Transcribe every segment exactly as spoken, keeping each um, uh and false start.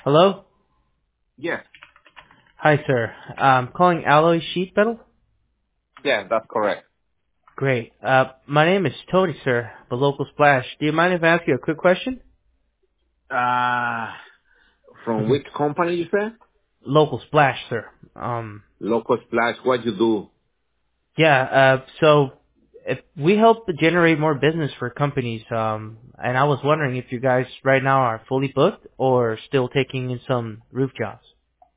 Hello? Yes. Hi, sir. I'm calling Alloy Sheet Metal. Yeah, that's correct. Great. Uh, my name is Tony, sir, the local splash. Do you mind if I ask you a quick question? Uh, from hmm which company you said? Local splash, sir. Um, Local Splash, what you do? yeah, uh, so if we help to generate more business for companies, um, and I was wondering if you guys right now are fully booked or still taking in some roof jobs.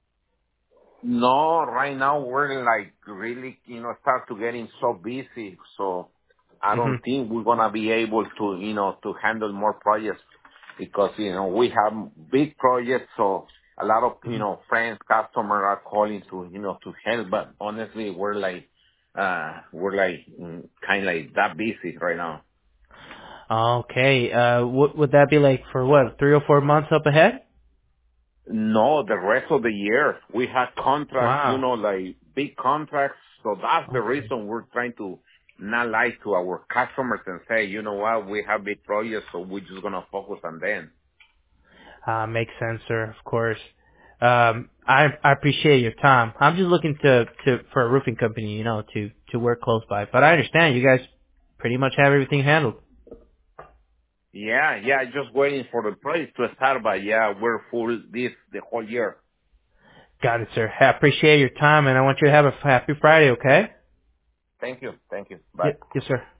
No, right now we're like really, you know, start to getting so busy. So I hmm don't think we're going to be able to, you know, to handle more projects because, you know, we have big projects. So a lot of, you hmm know, friends, customers are calling to, you know, to help. But honestly, we're like, uh, we're like kind of like that busy right now. Okay, uh, what would that be like for what, three or four months up ahead? No, the rest of the year we had contracts, you Wow. know, like big contracts. So that's the Okay. reason we're trying to not lie to our customers and say, you know what, we have big projects, so we're just gonna focus on them. Uh, makes sense, sir. Of course. Um, I I appreciate your time. I'm just looking to to for a roofing company, you know, to to work close by. But I understand you guys pretty much have everything handled. Yeah, yeah, just waiting for the project to start, but yeah, we're full this the whole year. Got it, sir. I appreciate your time, and I want you to have a happy Friday. Okay? Thank you, thank you. Bye. Yep. Yes, sir.